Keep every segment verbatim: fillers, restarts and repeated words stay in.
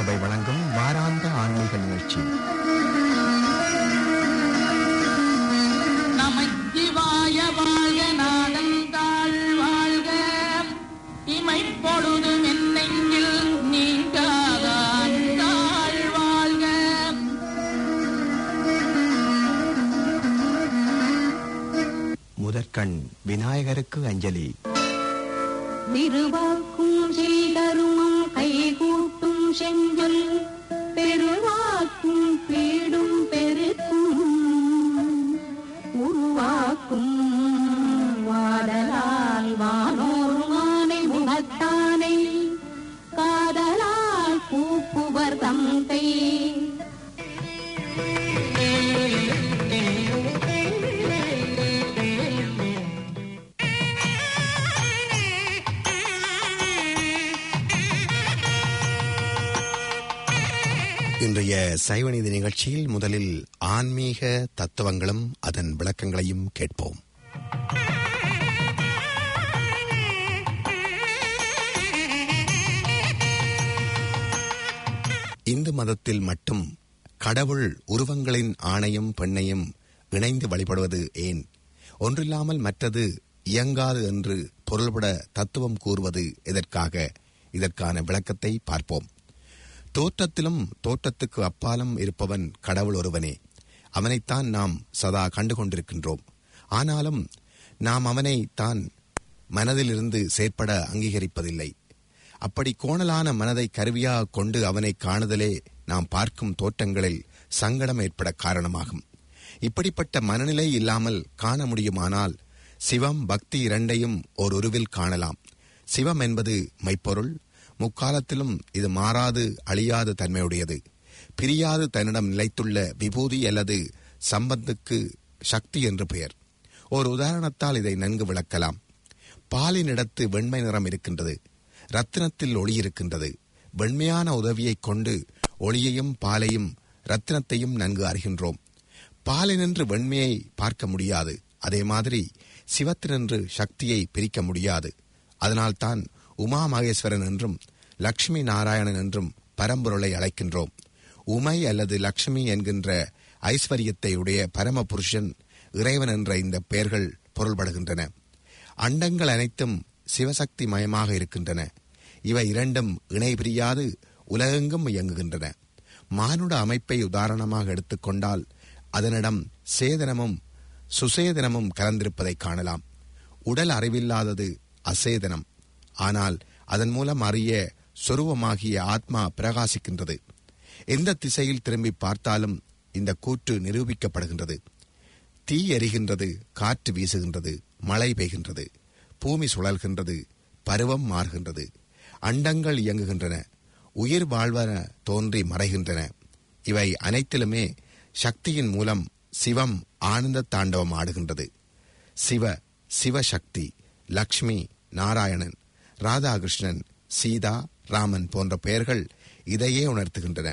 சபை வழங்கும் வாராந்த ஆன்மீக நிகழ்ச்சி. நமச்சிவாய வாழ்க, நாதந்தாள் வாழ்க, இமைப்பொழுதும் என்னெங்கில் நீங்காதாள் வாழ்க. முதற்கண் விநாயகருக்கு அஞ்சலி. திருவாக்கும் செய்தருமம் கைகூட்டும் செஞ்சொல் பெருவாக்கும் பீடும் பெருக்கும் உருவாக்கும் வாடலால் வானோர் மானை முகத்தானை காதலால் பூப்புவர் தந்தை இன்றைய சைவநீதி நிகழ்ச்சியில் முதலில் ஆன்மீக தத்துவங்களும் அதன் விளக்கங்களையும் கேட்போம். இந்து மதத்தில் மட்டும் கடவுள் உருவங்களின் ஆணையும் பெண்ணையும் இணைந்து வழிபடுவது ஏன்? ஒன்றில்லாமல் மற்றது இயங்காது என்று பொருள்பட தத்துவம் கூறுவது எதற்காக? இதற்கான விளக்கத்தை பார்ப்போம். தோற்றத்திலும் தோற்றத்துக்கு அப்பாலும் இருப்பவன் கடவுள் ஒருவனே. அவனைத்தான் நாம் சதா கண்டுகொண்டிருக்கின்றோம். ஆனாலும் நாம் அவனை தான் மனதிலிருந்து செயற்பட அங்கீகரிப்பதில்லை. அப்படி கோணலான மனதை கருவியாக கொண்டு அவனை காணுதலே நாம் பார்க்கும் தோற்றங்களில் சங்கடம் ஏற்பட காரணமாகும். இப்படிப்பட்ட மனநிலை இல்லாமல் காண முடியுமானால் சிவம் பக்தி இரண்டையும் ஓர் உருவில் காணலாம். சிவம் என்பது மெய்ப்பொருள். முக்காலத்திலும் இது மாறாது அழியாது தன்மையுடையது. பிரியாது தன்னிடம் நிலைத்துள்ள விபூதி அல்லது சம்பத்துக்கு சக்தி என்று பெயர். ஒரு உதாரணத்தால் இதை நன்கு விளக்கலாம். பாலினிடத்து வெண்மை நிறம் இருக்கின்றது. ரத்தினத்தில் ஒளி இருக்கின்றது. வெண்மையான உதவியைக் கொண்டு ஒளியையும் பாலையும் ரத்தினத்தையும் நன்கு அறிகின்றோம். பாலினின்று வெண்மையை பார்க்க முடியாது. அதே மாதிரி சிவத்தினின்று சக்தியை பிரிக்க முடியாது. அதனால்தான் உமா மகேஸ்வரன் என்றும் லக்ஷ்மி நாராயணன் என்றும் பரம்பொருளை அழைக்கின்றோம். உமை அல்லது லக்ஷ்மி என்கின்ற ஐஸ்வர்யத்தை உடைய பரம புருஷன் இறைவன் என்ற இந்த பெயர்கள் பொருள்படுகின்றன. அண்டங்கள் அனைத்தும் சிவசக்தி மயமாக இருக்கின்றன. இவை இரண்டும் இணை பிரியாது உலகெங்கும் இயங்குகின்றன. மானுட அமைப்பை உதாரணமாக எடுத்துக்கொண்டால் அதனிடம் சேதனமும் சுசேதனமும் கலந்திருப்பதை காணலாம். உடல் அறிவில்லாதது அசேதனம். ஆனால் அதன் மூலம் அறிய சொருவமாகிய ஆத்மா பிரகாசிக்கின்றது. எந்த திசையில் திரும்பி பார்த்தாலும் இந்த கூற்று நிரூபிக்கப்படுகின்றது. தீ எரிகின்றது, காற்று வீசுகின்றது, மழை பெய்கின்றது, பூமி சுழல்கின்றது, பருவம் மாறுகின்றது, அண்டங்கள் இயங்குகின்றன, உயிர் வாழ்வன தோன்றி மறைகின்றன. இவை அனைத்திலுமே சக்தியின் மூலம் சிவம் ஆனந்த தாண்டவம் ஆடுகின்றது. சிவ, சிவசக்தி, லக்ஷ்மி, நாராயணன், ராதாகிருஷ்ணன், சீதா, ராமன் போன்ற பெயர்கள் இதையே உணர்த்துகின்றன.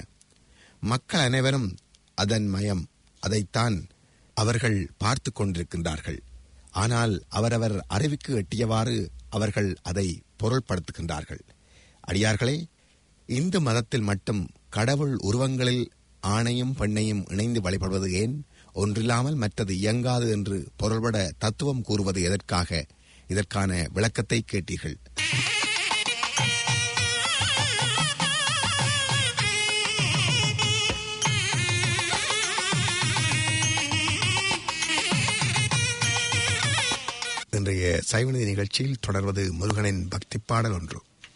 மக்கள் அனைவரும் அதன் மயம். அதைத்தான் அவர்கள் பார்த்து கொண்டிருக்கின்றார்கள். ஆனால் அவரவர் அறிவுக்கு எட்டியவாறு அவர்கள் அதை பொருள்படுத்துகின்றார்கள். அடியார்களே, இந்து மதத்தில் மட்டும் கடவுள் உருவங்களில் ஆணையும் பெண்ணையும் இணைந்து வழிபடுவது ஏன்? ஒன்றில்லாமல் மற்றது இயங்காது என்று பொருள்பட தத்துவம் கூறுவது எதற்காக? இதற்கான விளக்கத்தை கேட்டீர்கள். இன்றைய சைவநீதி நிகழ்ச்சியில் தொடர்வது முருகனின் பக்தி பாடல் ஒன்று.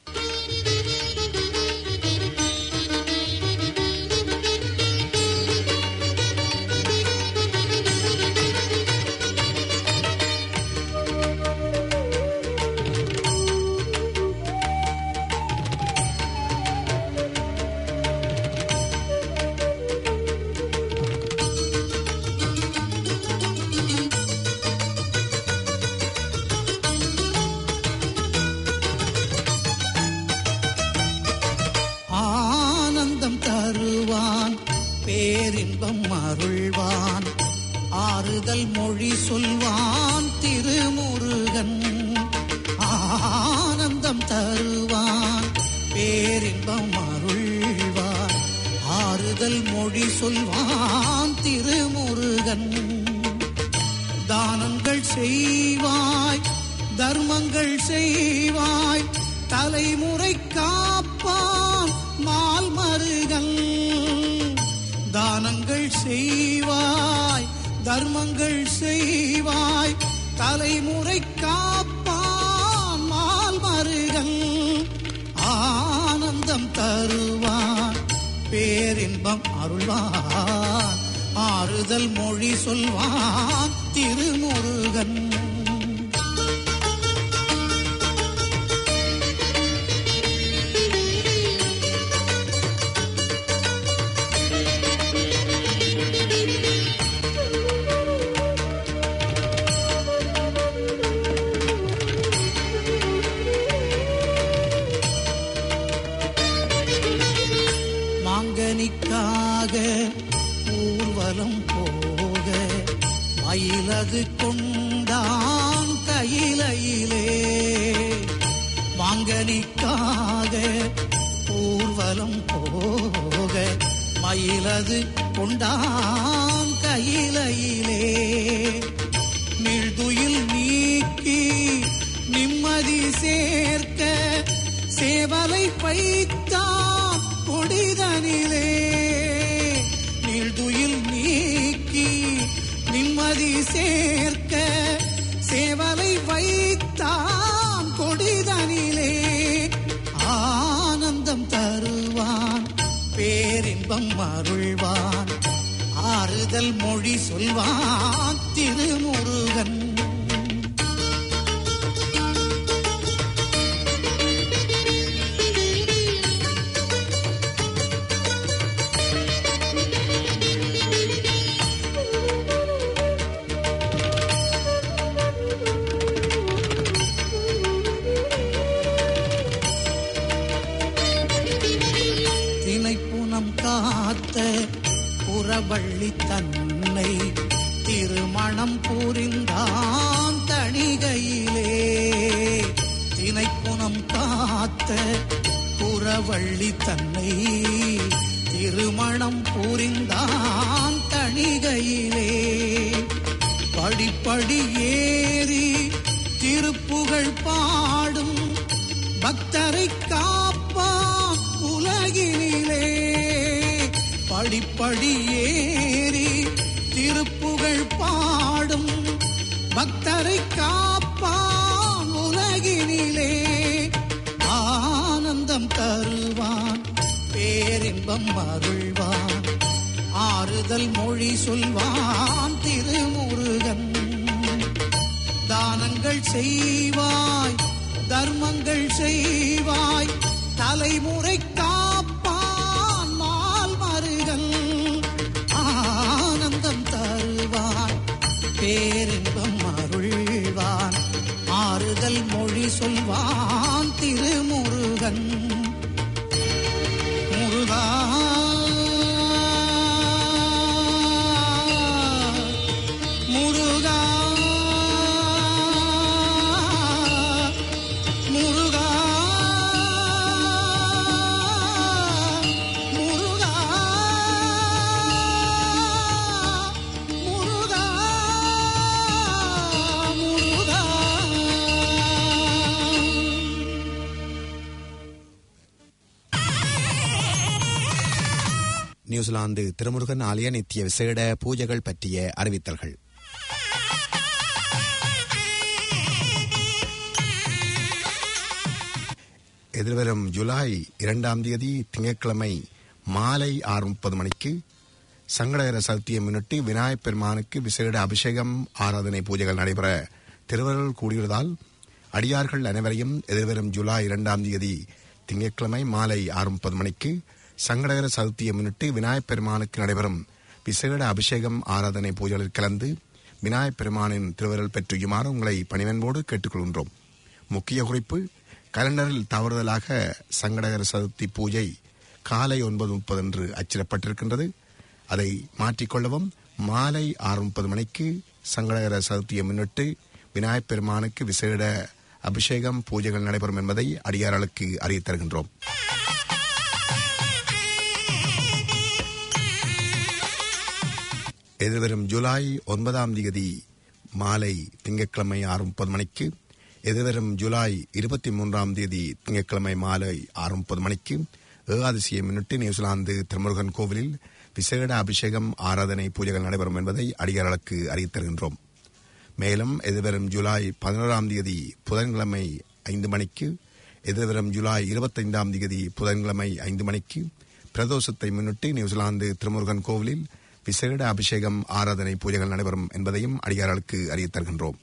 பேரின்பம் அருள்வான், ஆறுதல் மொழி சொல்வான் திருமுருகன். ஆனந்தம் தருவான், பேரின்பம் அருள்வான், ஆறுதல் மொழி சொல்வான் திருமுருகன். தானங்கள் செய்வாய் தர்மங்கள் செய்வாய் தலைமுறை காப்பான் மால் மருகன். தானங்கள் செய்வாய் தர்மங்கள் செய்வாய் தலைமுறை காப்பான் மால் மருகன். ஆனந்தம் தருவான் பேரின்பம் அருள்வான் ஆறுதல் மொழி சொல்வான் திருமுருகன். மாங்கனிக்காக ஊர்வலம் போக மயிலது கொண்டான் கையிலே. மாங்கனிக்காக ஊர்வலம் போக மயிலது கொண்டான் கையிலே. நீழ்துயில் நீக்கி நிம்மதி சேர்க்க சேவலை வைத்தான் கொடிதனிலே. நீழ்துயில் நீக்கி நிம்மதி சேர்க்க சேவலை வைத்தான் கொடிதனிலே. ஆனந்தம் தருவான் பேரின்பம் அருள்வான் ஆறுதல் மொழி சொல்வான் திருமுருகன். புறவள்ளி தன்னை திருமணம் புரிந்தான் தணிகையிலே. தினைக்குணம் காத்த புறவள்ளி தன்னை திருமணம் புரிந்தான் தணிகையிலே. படிப்படி ஏறி திருப்புகழ் பாடும் பக்தரை காப்பான் உலகினிலே. படிப்படி ஏறி திருப்புகழ் பாடும் பக்தரை காப்பான் உலகினிலே. ஆனந்தம் தருவான் பேரின்பம் அருள்வான் ஆறுதல் மொழி சொல்வான் திருமுருகன். தானங்கள் செய்வாய் தர்மங்கள் செய்வாய் தலைமுறை காப்பான் மால் மருகன். ஆனந்தம் தருவான் பேரின்பம் அருள்வான் ஆறுதல் மொழி சொல்வான் திருமுருகன். முருகா முருகா முருகா முருகா முருகா முருகா. நியூசிலாந்து திருமுருகன் ஆலய நித்திய விசேட பூஜைகள் பற்றிய அறிவித்தல்கள். எதிர்வரும் ஜூலை இரண்டாம் தேதி திங்கட்கிழமை மாலை ஆறு முப்பது மணிக்கு சங்கடகர சதுர்த்தியை முன்னிட்டு விநாயகப் பெருமானுக்கு விசேட அபிஷேகம் ஆராதனை பூஜைகள் நடைபெற திருவருள் கூடியுள்ளதால் அடியார்கள் அனைவரையும் எதிர்வரும் ஜூலை இரண்டாம் தேதி திங்கட்கிழமை மாலை ஆறு முப்பது மணிக்கு சங்கடகர சதுர்த்தியை முன்னிட்டு விநாயகப் பெருமானுக்கு நடைபெறும் விசேட அபிஷேகம் ஆராதனை பூஜைகளில் கலந்து விநாயகப் பெருமானின் திருவருள் பெற்றுமாறு உங்களை பணிவன்போடு கேட்டுக்கொள்கின்றோம். முக்கிய குறிப்பு: கலண்டரில் தவறுதலாக சங்கடகர சதுர்த்தி பூஜை காலை ஒன்பது முப்பது என்று அச்சிடப்பட்டிருக்கின்றது. அதை மாற்றிக்கொள்ளவும் மாலை ஆறு முப்பது மணிக்கு சங்கடகர சதுர்த்தியை முன்னிட்டு விநாயகப் பெருமானுக்கு விசேட அபிஷேகம் பூஜைகள் நடைபெறும் என்பதை அடியார்களுக்கு அறிவித்தருகின்றோம். எதிர்வரும் ஜூலை ஒன்பதாம் தேதி மாலை திங்கட்கிழமை ஆறு முப்பது மணிக்கு, எதிர்வரும் ஜூலை இருபத்தி மூன்றாம் தேதி திங்கட்கிழமை மாலை ஆறு முப்பது மணிக்கு ஏகாதசியை முன்னிட்டு நியூசிலாந்து திருமுருகன் கோவிலில் விசேட அபிஷேகம் ஆராதனை பூஜைகள் நடைபெறும் என்பதை அடியார்களுக்கு அறிவித்தருகின்றோம். மேலும் எதிர்வரும் ஜூலை பதினோராம் தேதி புதன்கிழமை ஐந்து மணிக்கு, எதிர்வரும் ஜூலை இருபத்தைந்தாம் தேதி புதன்கிழமை ஐந்து மணிக்கு பிரதோஷத்தை முன்னிட்டு நியூசிலாந்து திருமுருகன் கோவிலில் விசேட அபிஷேகம் ஆராதனை பூஜைகள் நடைபெறும் என்பதையும் அடியார்களுக்கு அறிவித்தருகின்றோம்.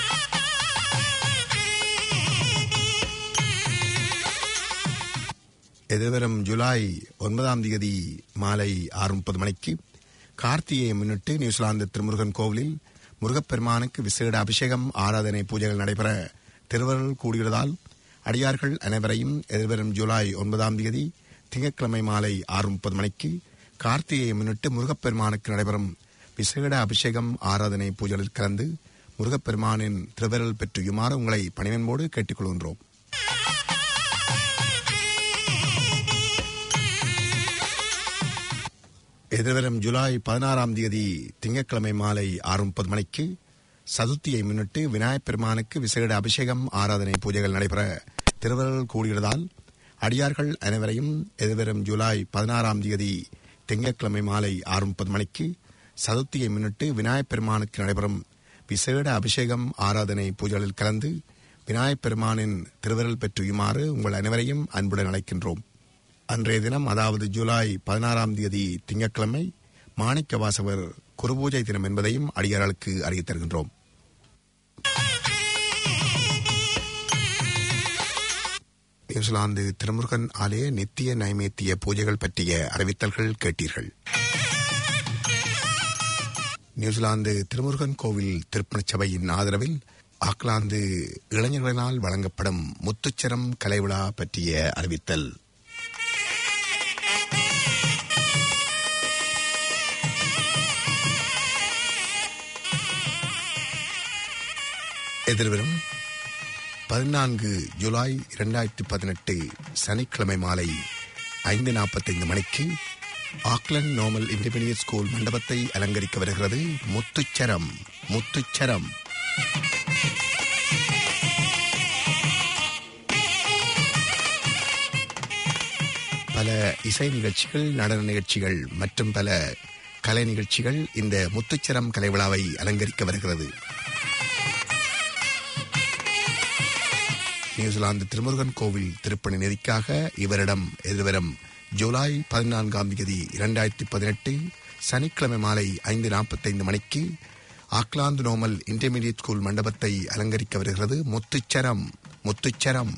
எதிர்வரும் ஜூலை ஒன்பதாம் தேதி மாலை ஆறு முப்பது மணிக்கு கார்த்திகையை முன்னிட்டு நியூசிலாந்து திருமுருகன் கோவிலில் முருகப்பெருமானுக்கு விசேட அபிஷேகம் ஆராதனை பூஜைகள் நடைபெற திருவருள் கூடுகிறதால் அடியார்கள் அனைவரையும் எதிர்வரும் ஜூலை ஒன்பதாம் தேதி திங்கட்கிழமை மாலை ஆறு முப்பது மணிக்கு கார்த்திகையை முன்னிட்டு முருகப்பெருமானுக்கு நடைபெறும் விசேட அபிஷேகம் ஆராதனை பூஜைகளில் கலந்து முருகப்பெருமானின் திருவருள் பெற்றுயுமாறு உங்களை பணிவன்போடு கேட்டுக்கொள்கின்றோம். எதிர்வரும் ஜூலை பதினாறாம் தேதி திங்கட்கிழமை மாலை ஆறு முப்பது மணிக்கு சதுர்த்தியை முன்னிட்டு விநாயகப் பெருமானுக்கு விசேட அபிஷேகம் ஆராதனை பூஜைகள் நடைபெற திருவருள் கூடுகிறதால் அடியார்கள் அனைவரையும் எதிர்வரும் ஜூலை பதினாறாம் தேதி திங்கட்கிழமை மாலை ஆறு முப்பது மணிக்கு சதுர்த்தியை முன்னிட்டு விநாயகப் பெருமானுக்கு நடைபெறும் விசேட அபிஷேகம் ஆராதனை பூஜைகளில் கலந்து விநாயகப் பெருமானின் திருவருள் பெற்றுயுமாறு உங்கள் அனைவரையும் அன்புடன் அழைக்கின்றோம். அன்றைய தினம், அதாவது ஜூலை பதினாறாம் தேதி திங்கட்கிழமை மாணிக்க வாசகர் குருபூஜை தினம் என்பதையும் அடியார்களுக்கு அறிவித்தருகின்றோம். நியூசிலாந்து திருமுருகன் ஆலய நித்திய நைவேத்திய பூஜைகள் பற்றிய அறிவித்தல்கள் கேட்டீர்கள். நியூசிலாந்து திருமுருகன் கோவில் திருப்பணிச் சபையின் ஆதரவில் ஆக்லாந்து இளைஞர்களினால் வழங்கப்படும் முத்துச்சரம் கலை விழா பற்றிய அறிவித்தல். எதிர்வரும் பதினான்கு ஜூலை இரண்டாயிரத்தி பதினெட்டு சனிக்கிழமை மாலை ஐந்து நாற்பத்தைந்து மணிக்கு ஆக்லண்ட் நார்மல் இன்டர்மீடியட் ஸ்கூல் மண்டபத்தை அலங்கரிக்க வருகிறது முத்துச்சரம். முத்துச்சரம் பல இசை நிகழ்ச்சிகள், நடன நிகழ்ச்சிகள் மற்றும் பல கலை நிகழ்ச்சிகள் இந்த முத்துச்சரம் கலை விழாவை அலங்கரிக்க வருகிறது. நியூசிலாந்து திருமுருகன் கோவில் திருப்பணி நிதிக்காக இவரிடம் எதிர்வரும் ஜூலை பதினான்காம் தேதி இரண்டாயிரத்தி பதினெட்டு சனிக்கிழமை மாலை ஐந்து நாற்பத்தைந்து மணிக்கு ஆக்லாந்து நார்மல் இன்டர்மீடியட் ஸ்கூல் மண்டபத்தை அலங்கரிக்க வருகிறது முத்துச்சரம். முத்துச்சரம்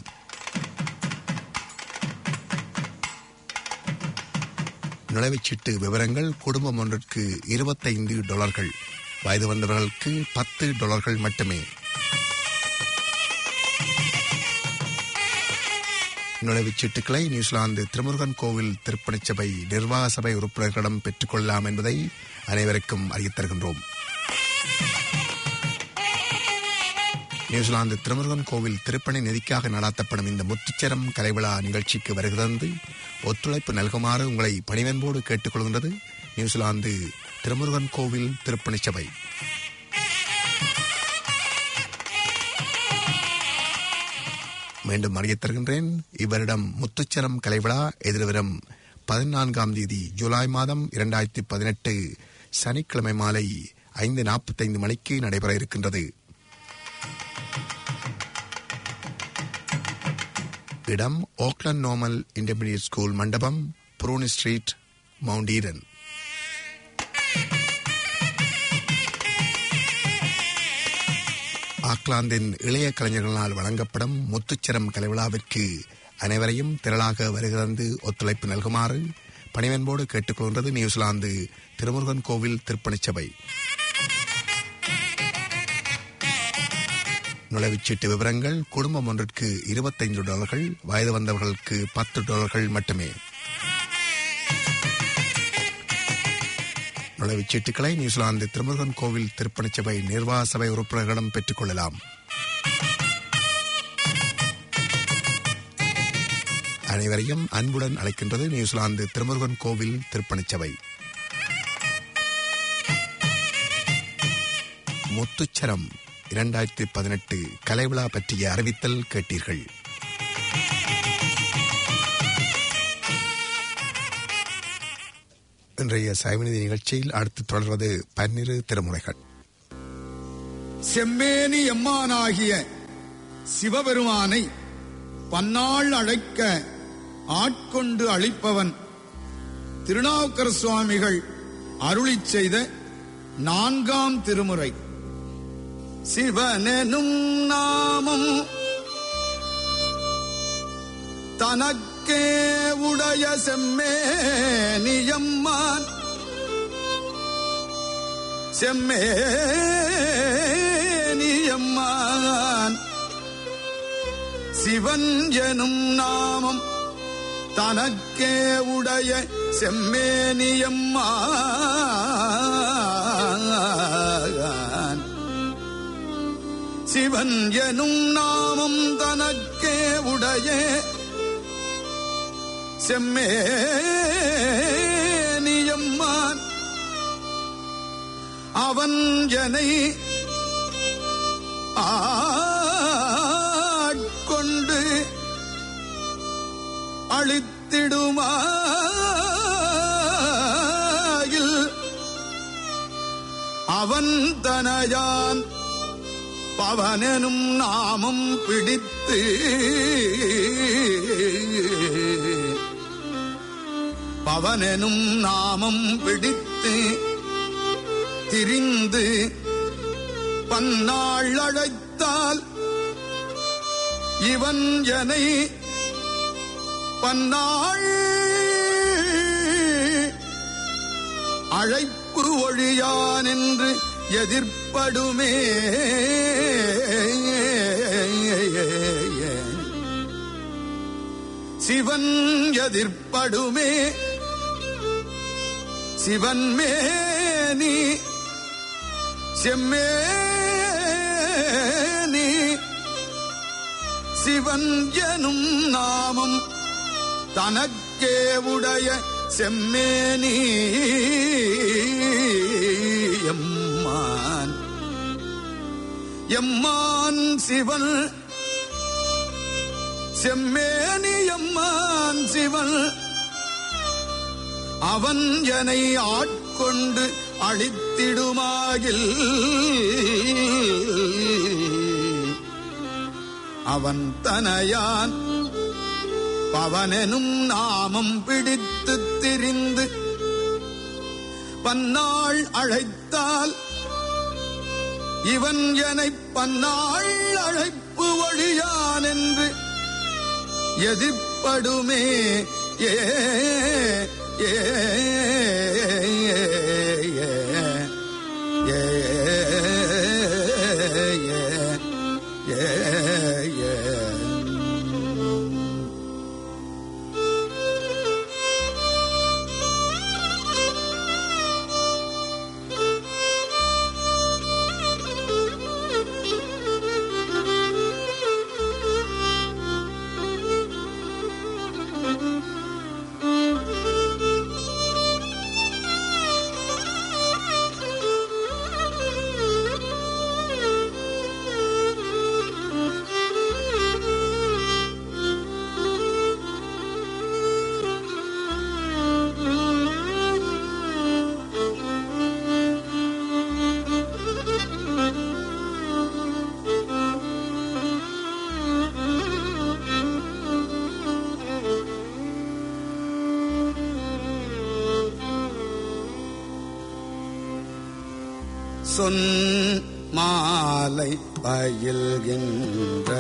நுழைவுச்சீட்டு விவரங்கள் குடும்பம் ஒன்றிற்கு இருபத்தைந்து டாலர்கள், வயது வந்தவர்களுக்கு பத்து டாலர்கள் மட்டுமே. நுழைவுச் சீட்டுக்களை நியூசிலாந்து திருமுருகன் கோவில் திருப்பணிச் சபை நிர்வாக சபை உறுப்பினர்களிடம் பெற்றுக் கொள்ளலாம் என்பதை அனைவருக்கும் அறிவித்தருகின்றோம். நியூசிலாந்து திருமுருகன் கோவில் திருப்பணி நிதிக்காக நடாத்தப்படும் இந்த முத்துச்சரம் கலைவிழா நிகழ்ச்சிக்கு வருகிறது ஒத்துழைப்பு நல்குமாறு உங்களை பணிவன்போடு கேட்டுக்கொள்கின்றது நியூசிலாந்து திருமுருகன் கோவில் திருப்பணிச் சபை. மீண்டும் அறியத் தருகின்றேன். இவரிடம் முத்துச்சரம் கலைவிழா எதிர்வரும் பதினான்காம் தேதி ஜூலை மாதம் இரண்டாயிரத்தி பதினெட்டு சனிக்கிழமை மாலை ஐந்து நாற்பத்தைந்து மணிக்கு நடைபெற இருக்கின்றது. இடம் ஓக்லண்ட் நார்மல் இன்டர்மீடியட் ஸ்கூல் மண்டபம், புரூனி ஸ்ட்ரீட், மவுண்ட் ஈடன். ஆக்லாந்தின் இளைய கலைஞர்களால் வழங்கப்படும் முத்துச்சரம் கலைவிழாவிற்கு அனைவரையும் திரளாக வருகிறது ஒத்துழைப்பு நல்குமாறு பணிவன்போடு கேட்டுக்கொள்கின்றது நியூசிலாந்து திருமுருகன் கோவில் திருப்பணிச் சபை. நுழைவுச்சீட்டு விவரங்கள் குடும்பம் ஒன்றிற்கு இருபத்தைந்து டாலர்கள், வயது வந்தவர்களுக்கு பத்து டாலர்கள் மட்டுமே. நுழைவுச்சீட்டுகளை நியூசிலாந்து திருமுருகன் கோவில் திருப்பணிச் சபை நிர்வாக சபை உறுப்பினர்களிடம் பெற்றுக் கொள்ளலாம். அனைவரையும் அன்புடன் அழைக்கின்றது நியூசிலாந்து திருமுருகன் கோவில் திருப்பணிச் சபை. முத்துச்சரம் இரண்டாயிரத்தி பதினெட்டு கலைவிழா பற்றிய அறிவித்தல் கேட்டீர்கள். இன்றைய சைவநிதி நிகழ்ச்சியில் அடுத்து தொடர்வது பன்னிரு திருமுறைகள். செம்மேனி எம்மானாகிய சிவபெருமானை பன்னாள் அழைக்க ஆட்கொண்டு அளிப்பவன் திருநாவுக்கர சுவாமிகள் அருளிச் செய்த நான்காம் திருமுறை. சிவனெனும் நாமம் தனக்கே உடைய செம்மேனியம்மான் செம்மேனியம்மான் சிவன் எனும் நாமம் தனக்கே உடைய செம்மேனியம்மான் சிவன் எனும் நாமம் தனக்கே உடைய செம்மேனியம்மான் அவன் என்னை ஆட்கொண்டு அளித்திடுமாயில் அவன் தனையான் பவனெனும் நாமம் பிடித்து பவனெனும் நாமம் பிடித்து திரிந்து பன்னாள் அழைத்தால் இவன் என்னை பன்னாள் அழைப்பு ஒழியான் என்று எதிர்ப்படுமே. சிவன் எதிர்ப்படுமே சிவன் மேனி செம்மேனி சிவன் எனும் நாமம் தனக்கே உடைய செம்மேனி எம்மான் எம்மான் சிவன் செம்மேனி எம்மான் சிவன் அவன் என்னை ஆட்கொண்டு அளித்திடுமாயில் அவன் தனையான் பவனெனும் நாமம் பிடித்து திரிந்து பன்னாள் அழைத்தால் இவன் என்னை பன்னாள் அழைப்பு ஒழியான் என்று எதிர்ப்படுமே. ஏ ஏ சொன் மாலை பயில்கின்ற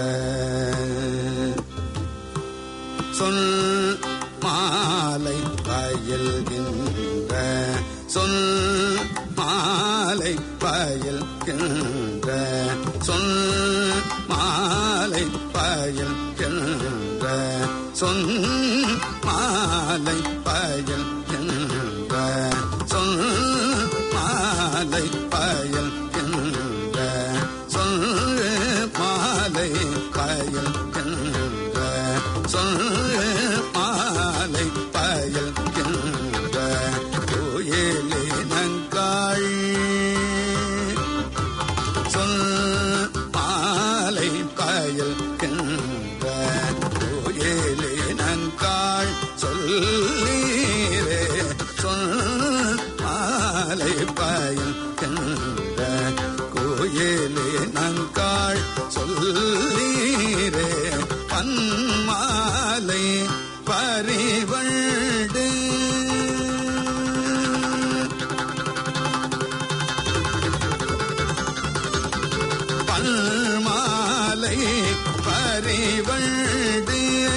சொல் மாலை பயில்கின்ற சொல் மாலை பயில்கின்ற சொல் மாலை பயில்கின்ற சொல் மாலை பயில்கின்ற சொல் மாலை பயில்கின்ற சொல் மாலை பயில்கின்ற சொல் மாலை பயில்கின்ற கோயிலினங்காள் சொல்லீரே சொல் மாலை பயக்கின்ற கோயிலே நங்காள் சொல்லீரே பன்மாலை பரிவண்டு பன்மாலை பரிவண்டு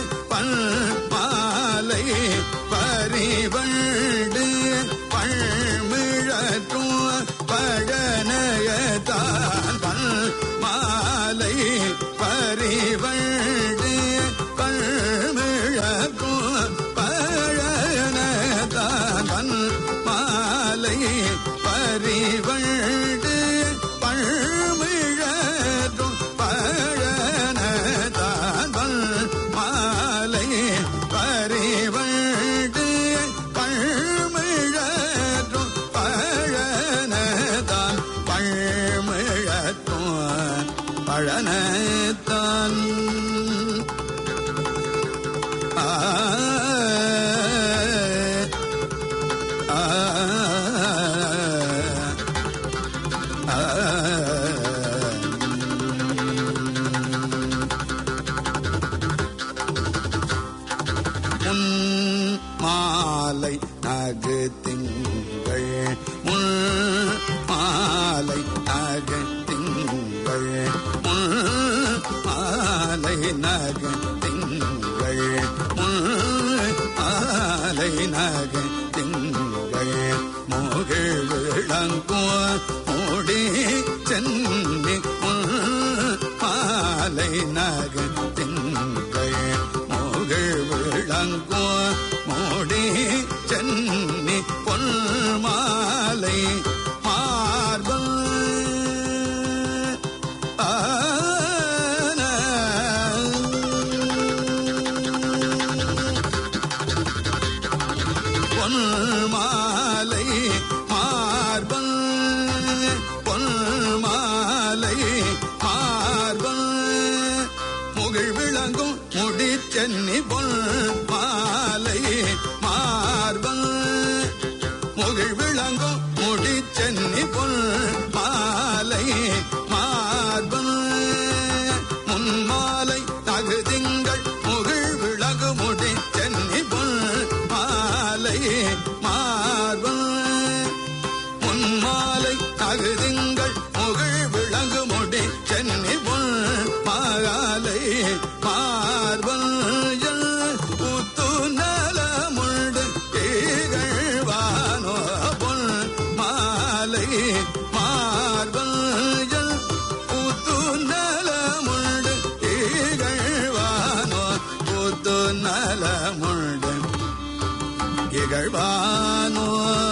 பன்மாலை பரிவண்டு பழ்மிழற்றும் பழனயத்தான் பன்மாலை பரிவண்டு பழ்மிழற்றும் பழனயத்தான் பன்மாலை பரிவண்டு பழ்மிழற்றும் பழனயத்தான் பன்மாலை பரிவண்டு பழ்மிழற்றும் பழனதான் பழ்மிழற்றும் பழனதான் ஆ ஆ ஆ மாலை நகு திங்கள் முள் மாலை நகு திங்கள் முள் மாலை நகு திங்கள் முள் மாலை நகு திங்கள் மோகிழ் விளங்கும் மூடி சென்னி முள் மாலை நகு திங்கள் மோகிழ் விளங்கும் மூடி சென்னி பொன் மாலை மார்பல் ஆன பொன் மாலை மார்பல் பொன் மாலை மார்பல் முகிழ் விளங்கும் முடி சென்னி பொன் மாலை மார்பல் முகிழ் விளங்கும் முடி சென்னி பொன் மாலை மார்பல் முன்மாலை தகுதிங்கள் முகிழ் விளங்கு முடி சென்னி பொன் மாலை மார்பல் முன்மாலை தகுதிங்கள் முகிழ் விளங்கு முடி சென்னி பொன் மாலை மார்பல் புத்து நல முண்டு திகழ்வானோ பொன் மாலை மார்பல் புத்து நல முண்டு திகழ்வானோ புத்து நல முண்டு திகழ்வானோ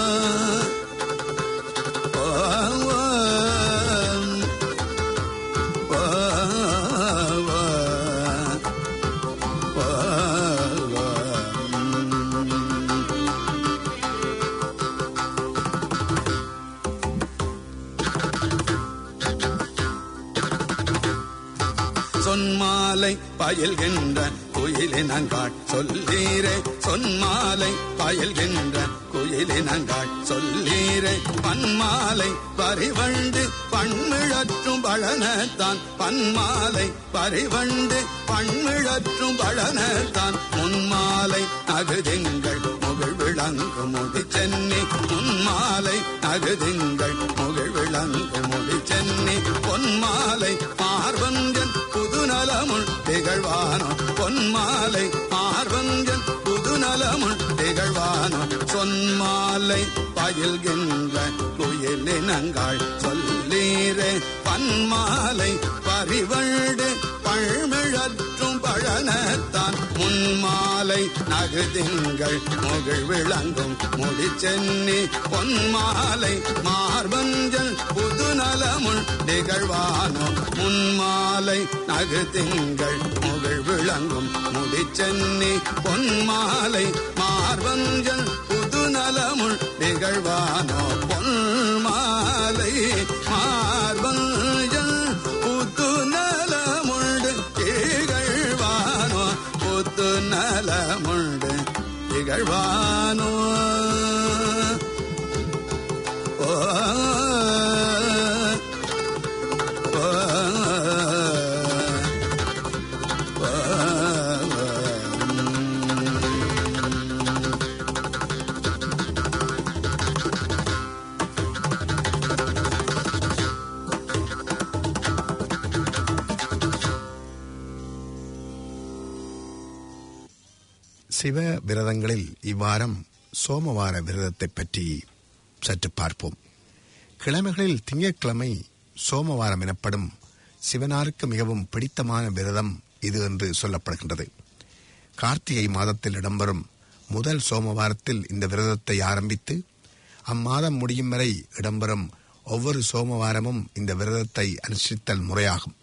சொன்மாலை பயில்கின்ற குயிலினங்காட் சொல்லீரே சொன்மாலை பயில்கின்ற குயிலினங்காட் சொல்லீரே பன்மாலை பரிவண்டு பண்மிழற்றும் பழனத்தான் பன்மாலை பரிவண்டு பண்மிழற்றும் பழனத்தான் முன்மாலை நகுதிங்கள் முகிழ் விளங்கு முடி சென்னி முன்மாலை நகுதிங்கள் முகிழ் விளங்கு முடி சென்னி பொன்மாலை மார்பஞ்சன் புதுநலமுள் திகழ்வானோ பொன்மாலை மார்பஞ்சன் புதுநலமுள் திகழ்வானோ சொன்மாலை பயில்கின்ற குயிலினங்காள் சொல்லீரே பன்மாலை பரிவண்டு பழ்மிழற்றும் பழனத்தான் முன்மாலை நகுதிங்கள் முகிழ் விளங்கும் முடி சென்னி பொன்மாலை மார்பஞ்சல் புதுநலமுள் திகழ்வானோ முன்மாலை நகுதிங்கள் முகிழ் விளங்கும் முடி சென்னி பொன்மாலை மார்பஞ்சல் புதுநலமுள் திகழ்வானோ பொன்மாலை மார்பஞ்சல் புதுநலமுள் திகழ்வானோ புதுநலமுள் திகழ்வானோ ஓ ஓ சிவ விரதங்களில் இவ்வாரம் சோமவார விரதத்தை பற்றி சற்று பார்ப்போம். கிழமைகளில் திங்கட்கிழமை சோமவாரம் எனப்படும் சிவனாருக்கு மிகவும் பிடித்தமான விரதம் இது என்று சொல்லப்படுகின்றது. கார்த்திகை மாதத்தில் இடம்பெறும் முதல் சோமவாரத்தில் இந்த விரதத்தை ஆரம்பித்து அம்மாதம் முடியும் வரை இடம்பெறும் ஒவ்வொரு சோமவாரமும் இந்த விரதத்தை அனுஷ்டித்தல் முறையாகும்.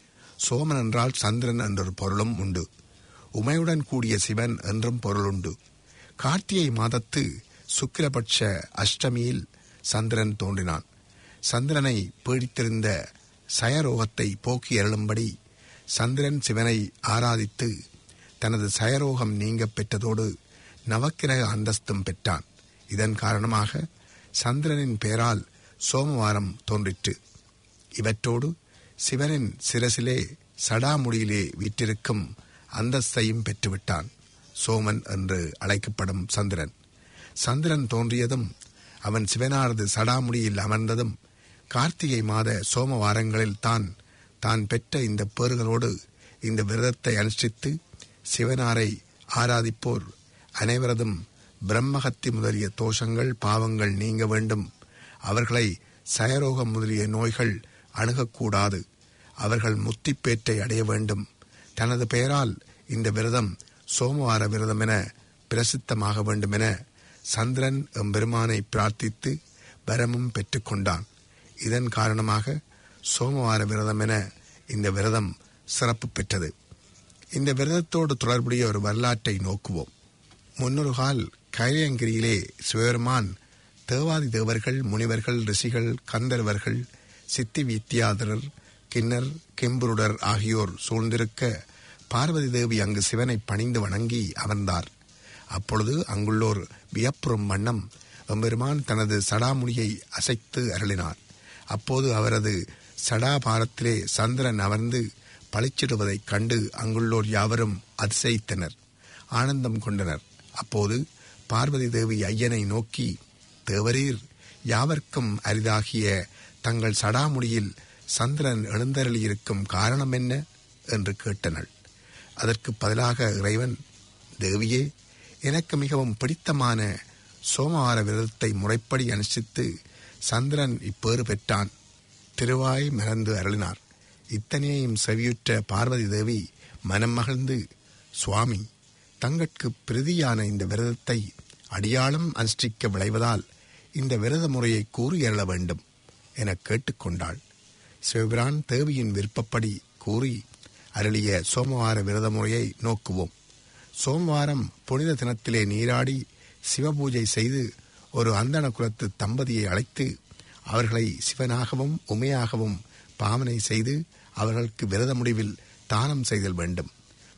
சோமன் என்றால் சந்திரன் என்றொரு பொருளும் உண்டு. உமையுடன் கூடிய சிவன் என்றும் பொருளுண்டு. கார்த்திகை மாதத்து சுக்கிலபட்ச அஷ்டமியில் சந்திரன் தோன்றினான். சந்திரனை பீடித்திருந்த சயரோகத்தை போக்கி அருளும்படி சந்திரன் சிவனை ஆராதித்து தனது சயரோகம் நீங்க பெற்றதோடு நவக்கிரக அந்தஸ்தும் பெற்றான். இதன் காரணமாக சந்திரனின் பெயரால் சோமவாரம் தோன்றிற்று. இவற்றோடு சிவனின் சிரசிலே சடாமுடியிலே வீற்றிருக்கும் அந்தஸ்தையும் பெற்றுவிட்டான். சோமன் என்று அழைக்கப்படும் சந்திரன். சந்திரன் தோன்றியதும் அவன் சிவனாரது சடாமுடியில் அமர்ந்ததும் கார்த்திகை மாத சோமவாரங்களில் தான் தான் பெற்ற இந்த பேறுகளோடு இந்த விரதத்தை அனுஷ்டித்து சிவனாரை ஆராதிப்போர் அனைவரதும் பிரம்மஹத்தி முதலிய தோஷங்கள் பாவங்கள் நீங்க வேண்டும். அவர்களை சயரோகம் முதலிய நோய்கள் அணுகக்கூடாது. அவர்கள் முத்திப்பேற்றை அடைய வேண்டும். தனது பெயரால் இந்த விரதம் சோமவார விரதம் என பிரசித்தமாக வேண்டும் என சந்திரன் எம்பெருமானை பிரார்த்தித்து வரமும் பெற்றுக்கொண்டான். இதன் காரணமாக சோமவார விரதம் என இந்த விரதம் சிறப்பு பெற்றது. இந்த விரதத்தோடு தொடர்புடைய ஒரு வரலாற்றை நோக்குவோம். முன்னொரு கால் கைலயங்கிரியிலே சிவபெருமான் தேவாதி தேவர்கள், முனிவர்கள், ரிஷிகள், கந்தர்வர்கள், சித்தி வித்தியாதரர், கிண்ணர், கிம்புருடர் ஆகியோர் சூழ்ந்திருக்க பார்வதி தேவி அங்கு சிவனை பணிந்து வணங்கி அமர்ந்தார். அப்பொழுது அங்குள்ளோர் வியப்புறும் வண்ணம் எம்பெருமான் தனது சடாமுடியை அசைத்து அருளினார். அப்போது அவரது சடாபாரத்திலே சந்திரன் அமர்ந்து பளிச்சிடுவதைக் கண்டு அங்குள்ளோர் யாவரும் அதிசயித்தனர், ஆனந்தம் கொண்டனர். அப்போது பார்வதி தேவி ஐயனை நோக்கி, தேவரீர், யாவர்க்கும் அரிதாகிய தங்கள் சடாமுடியில் சந்திரன் எழுந்தருளியிருக்கும் காரணம் என்ன என்று கேட்டனள். அதற்கு பதிலாக இறைவன், தேவியே, எனக்கு மிகவும் பிடித்தமான சோமவார விரதத்தை முறைப்படி அனுஷ்டித்து சந்திரன் இப்பேறு பெற்றான். திருவாய் மறந்து அருளினார். இத்தனையையும் செவியுற்ற பார்வதி தேவி மனம் மகிழ்ந்து, சுவாமி, தங்கட்கு பிரதியான இந்த விரதத்தை அடியாளும் அனுஷ்டிக்க விளைவதால் இந்த விரத முறையை கூறி அருள வேண்டும் என கேட்டுக்கொண்டாள். சிவபிரான் தேவியின் விருப்பப்படி கூறி அருளிய சோமவார விரத முறையை நோக்குவோம். சோமவாரம் புனித தினத்திலே நீராடி சிவபூஜை செய்து ஒரு அந்தண குலத்து தம்பதியை அழைத்து அவர்களை சிவனாகவும் உமையாகவும் பாவனை செய்து அவர்களுக்கு விரத முடிவில் தானம் செய்தல் வேண்டும்.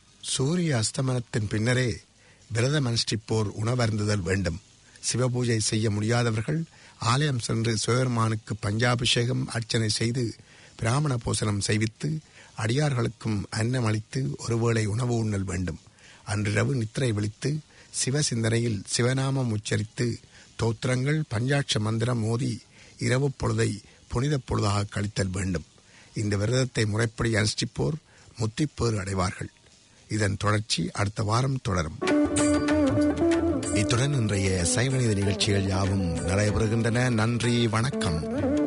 சூரிய அஸ்தமனத்தின் பின்னரே விரதம் அனுஷ்டிப்போர் உணவருந்துதல் வேண்டும். சிவபூஜை செய்ய முடியாதவர்கள் ஆலயம் சென்று சிவபெருமானுக்கு பஞ்சாபிஷேகம் அர்ச்சனை செய்து பிராமண போசனம் செய்வித்து அடியார்களுக்கும் அன்னம் அளித்து ஒருவேளை உணவு உண்ணல் வேண்டும். அன்றிரவு நித்திரை விழித்து சிவ சிந்தனையில் சிவநாமம் உச்சரித்து தோத்திரங்கள் பஞ்சாட்ச மந்திரம் மோதி இரவு பொழுதை புனித பொழுதாக கழித்தல் வேண்டும். இந்த விரதத்தை முறைப்படி அனுஷ்டிப்போர் முத்திப்பேறு அடைவார்கள். இதன் தொடர்ச்சி அடுத்த வாரம் தொடரும். இத்துடன் இன்றைய சைவநீதி நிகழ்ச்சிகள் யாவும் நடைபெறுகின்றன. நன்றி, வணக்கம்.